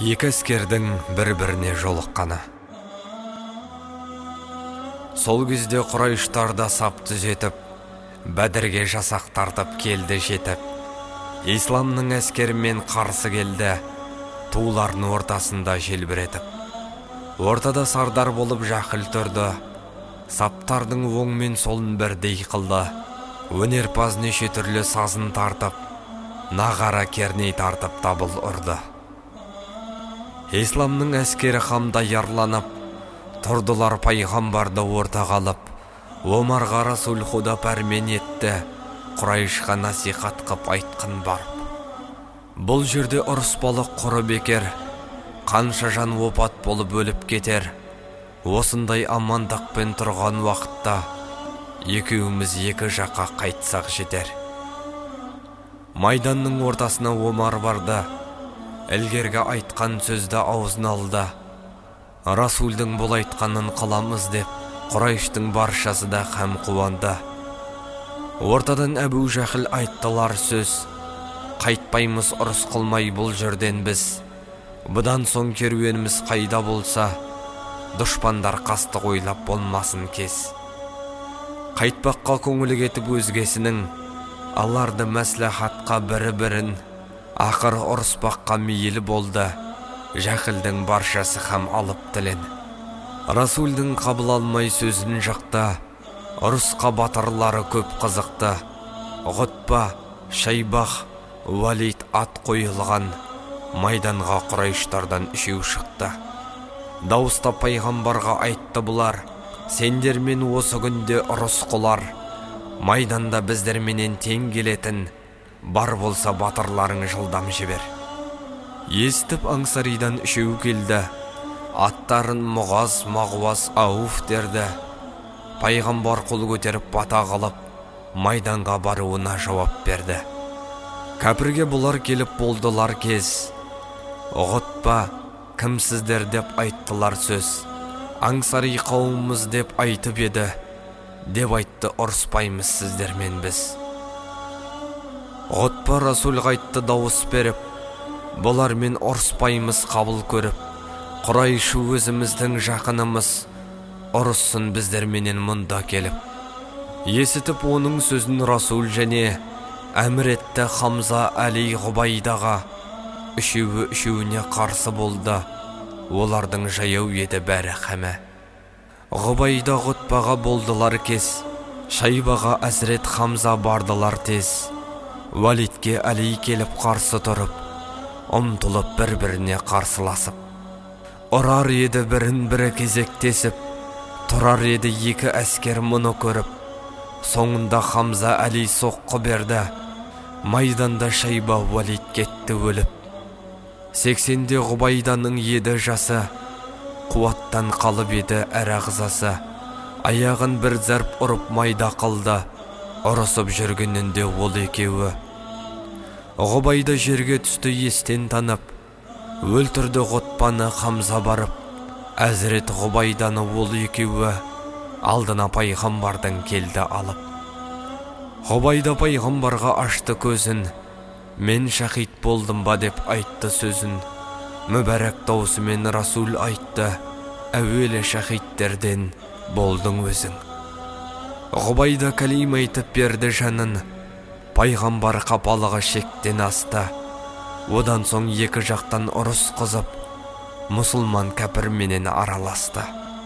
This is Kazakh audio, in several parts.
Екі әскердің бір-біріне жолыққаны. Сол кезде Құрайыштарда сап түзетіп, Бәдірге жасақ тартып келді жетіп. Исламның әскерімен қарсы келді, туларын ортасында желбіретіп. Ортада сардар болып жақыл тұрды, саптардың оң мен солын бірдей қылды. Өнерпаз неше түрлі сазын тартып, нағара керней тартып табыл ұрды. Исламның әскері қамда ярланып, тұрдылар пайғамбарды ортаға алып. Омарға Расул Худа пәрмен етті, Құрайышқа насихат қып айтқын барып. Бұл жерде ұрыс балық құры бекер, қанша жан опат болып өліп кетер. Осындай амандықпен тұрған уақытта екеуміз екі жаққа қайтсақ жетер. Майданның ортасына Омар барды, ілгерге айтқан сөзді аузына алды. Расулдың бұл айтқанын қыламыз деп, Құрайыштың баршасы да һәм қуанды. Ортадан Әбу Жәһіл айттылар сөз, қайтпаймыз ұрыс қылмай бұл жерден біз. Бұдан соң керуеніміз қайда болса, дұшпандар қастық ойлап болмасын кез. Қайтпаққа көңілі кетіп өзгесінің, аларды мәслихатқа бірі-бірін, ақыр ұрыспаққа мейілі болды, Жәһілдің баршасы һәм алып тілін. Расулдың қабыл алмай сөзін жықта, ұрысқа батырлары көп қызықты. Ғұтба, Шайбах, Валид ат қойылған, майданға Құрайыштардан үшеу шықты. Дауыста пайғамбарға айтты бұлар, сендермен осы күнде ұрыс қылар. Майданда біздерменен тең келетін, бар болса батырларың жылдам жібер. Естіп Аңсаридан үшеу келді, аттарын Мұғаз, Мағуаз, Ауф дерді. Пайғамбар қол көтеріп бата қалып, майданға баруына жауап берді. Кәпірге бұлар келіп болдылар кез. Ғұтба, кімсіздер деп айттылар сөз. Аңсари қауымымыз деп айтып еді, деп айтты ұрыспаймыз сіздермен біз. Ғұтба Расулға айтты дауыс беріп, бұлармен ұрыспаймыз қабыл көріп. Құрайышы өзіміздің жақынымыз, ұрысын біздерменен мұнда келіп. Есітіп оның сөзін Расул және әмір етті Хамза, Әли, Ғұбайдаға. Үшеуіне қарсы болды, олардың жаяу еді бәрі қәмә. Ғұбайда Ғұтбаға болдылар кез, Шайбаға Әзірет Хамза бардылар тез. Валидке Әли келіп қарсы тұрып, ұмтылып бір-біріне қарсыласып. Ұрар еді бірін-бірі кезектесіп, тұрар еді екі әскер мұны көріп. Соңында Хамза Әли соққы берді, майданда Шайба Валид кетті өліп. 80-де Ғұбайданың еді жасы, қуаттан қалып еді әрі ағзасы. Аяғын бір зәрп ұрып майда қылды, ұрысып жүргенінде ол екеуі. Ғұбайда жерге түсті естен танып, өлтірді Ғұтбаны Хамза барып. Әзірет Ғұбайданы ол екеуі алдына пайғамбардың келді алып. Ғұбайда пайғамбарға ашты көзін, мен шахид болдым ба деп айтты сөзін. Мүбәрәк даусымен Расул айтты, әуелі шахидтерден болдың өзің. Ғұбайда кәлим айтып берді жанын, пайғамбар қапалығы шектен асты. Одан соң екі жақтан ұрыс қызып, мұсылман кәпірменен араласты.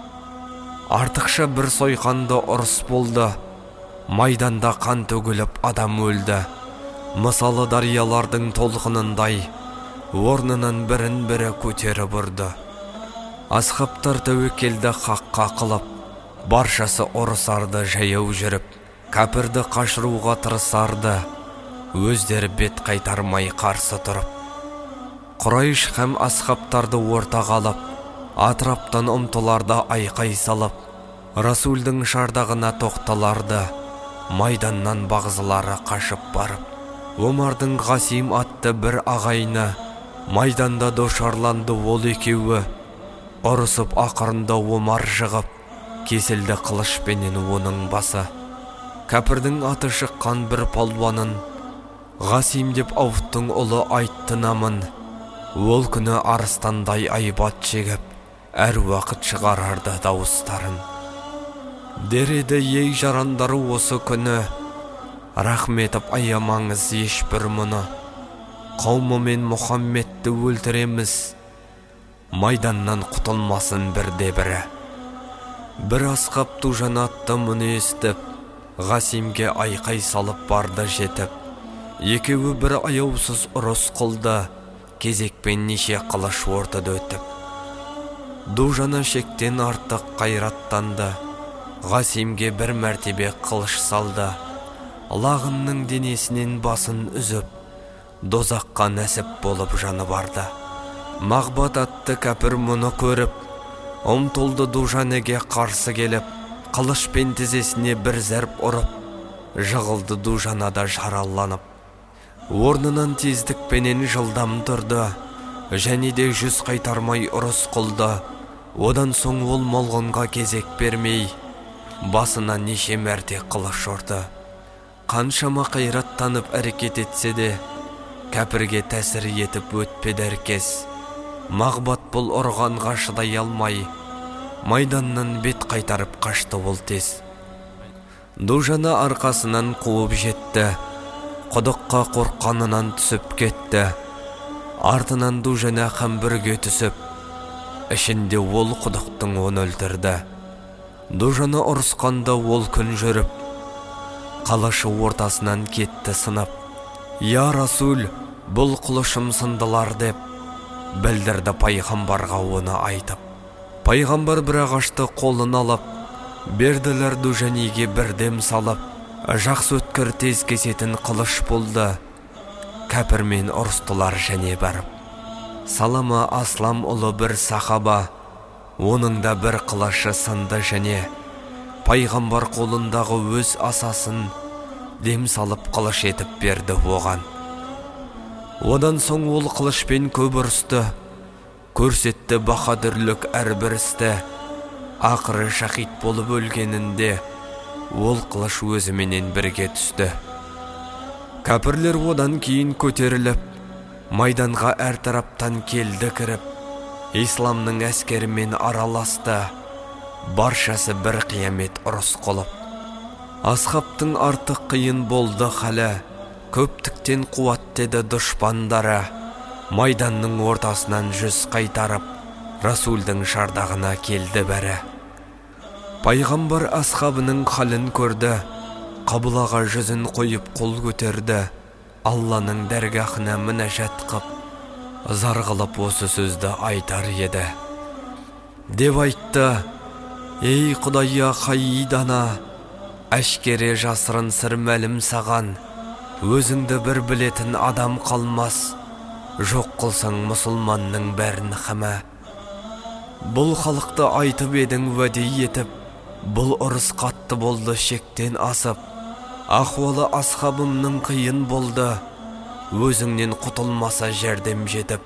Артықша бір сойқанды ұрыс болды, майданда қан төгіліп адам өлді. Мысалы дариялардың толқынындай, орнынан бірін-бірі көтеріп ұрды. Асхабтар тәуекелді хаққа қылып, баршасы ұрысарды жаяу жүріп, кәпірді қашыруға тырысарды, өздері бет қайтармай қарсы тұрып. Құрайыш һәм асхабтарды ортаға алып, атраптан ұмтыларды айқай салып, Расулдың шардағына тоқталарды, майданнан бағзылары қашып барып. Омардың Ғасим атты бір ағайыны, майданда дошарланды ол екеуі. Ұрысып ақырында Омар жығып, кесілді қылышпенен оның басы. Кәпірдің аты шыққан бір палуанын, Ғасим деп Ауфтың ұлы айтты намын. Ол күні арыстандай айбат шегіп, әр уақыт шығарарды дауыстарын. Дереді ей жарандары осы күні, рахметіп аямаңыз ешбір мұны. Қауымы мен Мұхаммедті өлтіреміз, майданнан құтылмасын бірде-бірі. Бір асқап Дужан атты мұны естіп, Ғасимге айқай салып барды жетіп. Екеуі бір аяусыз ұрыс қылды, кезекпен неше қылыш ортада өтіп. Дужана шектен артық қайраттанды, Ғасимге бір мәртебе қылыш салды. Лағынның денесінен басын үзіп, дозаққа нәсіп болып жаны барды. Мағбат атты кәпір мұны көріп, ұмтылды Дужанеге қарсы келіп, қылышпен тізесіне бір зәрп ұрып, жығылды Дужанада жараланып. Орнынан тездікпенен жылдам тұрды, және де жүз қайтармай ұрыс қылды. Одан соң ол молғынға кезек бермей, басына неше мәрте қылыш ұрды. Қаншама қайраттанып әрекет етсе де, кәпірге тәсір етіп өтпеді әркез. Мағбат бұл ұрғанға шыдай алмай, майданнан бет қайтарып қашты ол тез. Дужана арқасынан қуып жетті, құдыққа қорққанынан түсіп кетті. Артынан Дужана қамбірге түсіп, ішінде ол құдықтың он өлтірді. Дужана ұрысқанда ол күн жүріп, қылышы ортасынан кетті сынып. Я Расул, бұл қылышым сындылар деп, білдірді пайғамбарға оны айтып. Пайғамбар бір ағашты қолын алып, берділер Дужаниге бірдем салып, жақсы өткір тез кесетін қылыш болды. Кәпірмен ұрыстылар және барып. Салама Аслам ұлы бір сахаба, оның да бір қылышы сынды және пайғамбар қолындағы өз асасын дем салып қылыш етіп берді оған. Одан соң ол қылышпен көп ұрысты, көрсетті баһадүрлік әрбір істі. Ақыры шахид болып өлгенінде ол қылыш өзіменен бірге түсті. Кәпірлер одан кейін көтеріліп, майданға әр тараптан келді кіріп, исламның әскерімен араласты. Баршасы бір қиямет ұрыс қылып. Асхабтың артық қиын болды халі, көптіктен қуат деді дұшпандары. Майданның ортасынан жүз қайтарып, Расулдың шардағына келді бәрі. Пайғамбар асхабының халін көрді, қабылаға жүзін қойып қол көтерді. Алланың дәргахына мінәжат қып, зар қылып осы сөзді айтар еді. Деп айтты: ей Құдайя қайидана, әшкере жасырын сыр мәлім саған, өзіңді бір білетін адам қалмас, жоқ қылсаң мұсылманның бәрін қама. Бұл халықты айтып едің уәде етіп, бұл ұрыс қатты болды шектен асып. Ахуалы асхабымның қиын болды, өзіңнен құтылмаса жәрдем жетіп.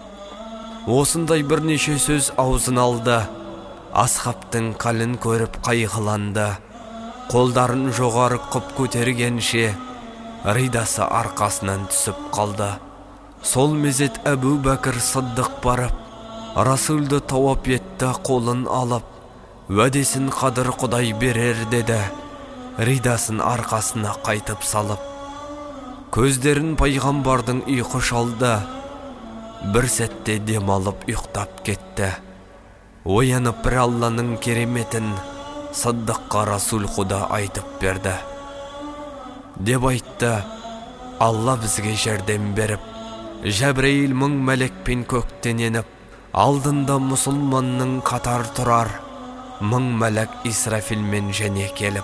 Осындай бірнеше сөз аузын алды, асхабтың қалын көріп қайғыланды. Қолдарын жоғары қып көтергенше, ридасы арқасынан түсіп қалды. Сол мезет Әбу Бәкір Сыддық барып, Расулды тауап етті қолын алып, уәдесін қадір Құдай берер деді. Ридасын арқасына қайтып салып, көздерін пайғамбардың ұйқы шалды. Бір сәтте демалып ұйықтап кетті. Оянып бір Алланың кереметін Сыддыққа Расул Құда айтып берді. Деп айтты: Алла бізге жәрдем беріп, Жәбірейіл мың мәлекпен көктен еніп, алдында мұсылманның қатар тұрар, мың мәлек Исрафилмен және келіп.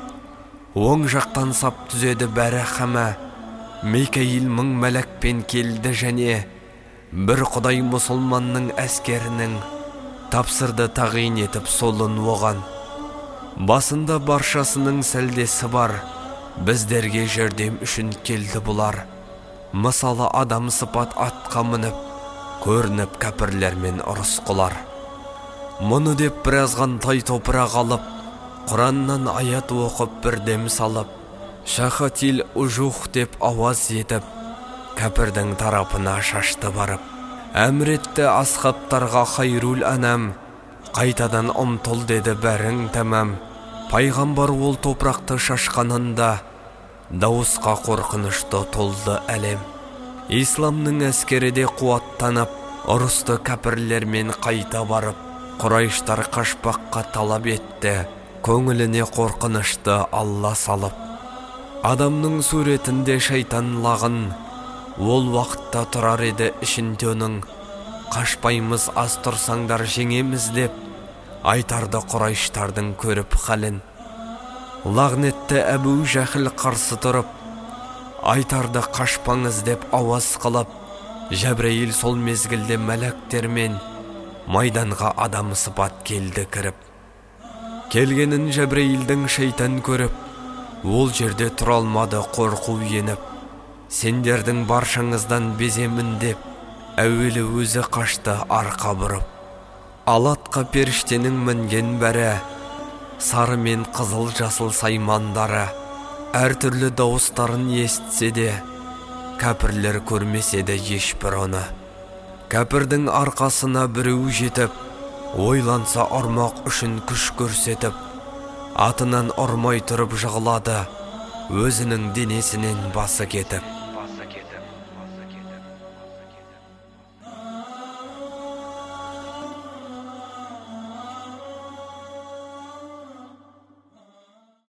Оң жақтан сап түзеді бәрі хама, Микаил мың мәләкпен келді және бір Құдай мұсылманның әскерінің тапсырды тағин етіп солын оған. Басында баршасының сәлдесі бар, біздерге жәрдем үшін келді бұлар. Мысалы адам сыпат атқа мініп, көрініп кәпірлермен ұрыс қылар. Мұны деп біразған тай топырақ алып, Құраннан аят оқып бірдем салып, шахатил ұжух деп ауаз етіп, кәпірдің тарапына шашты барып. Әмретті асхаптарға хайрул анам, қайтадан ұмтыл деді бәрің тәмам. Пайғамбар ол топырақты шашқанында, дауысқа қорқынышты толды әлем. Исламның әскері де қуаттанып, ұрысты кәпірлермен қайта барып, Құрайыштар қашпаққа талап етті, көңіліне қорқынышты Алла салып. Адамның суретінде шайтан лағын, ол уақытта тұрар еді ішінде оның. Қашпаймыз, аз тұрсаңдар жеңеміз деп, айтарды Құрайыштардың көріп халін. Лағнетті Әбу Жәхіл қарсы тұрып, айтарды қашпаңыз деп ауаз қылып. Жәбірейіл сол мезгілде мәләктермен майданға адам сыпат келді кіріп. Келгенін Жәбірейілдің шайтан көріп, ол жерде тұра алмады қорқу еніп. Сендердің баршаңыздан беземін деп, әуелі өзі қашты арқа бұрып. Алатқа періштенің мінген бәрі, сары мен қызыл жасыл саймандары, әртүрлі дауыстарын естісе де, кәпірлер көрмеседі ешбір оны. Кәпірдің арқасына біреу жетіп, ойланса ұрмақ үшін күш көрсетіп, атынан ұрмай тұрып жығылады, өзінің денесінен басы кетіп.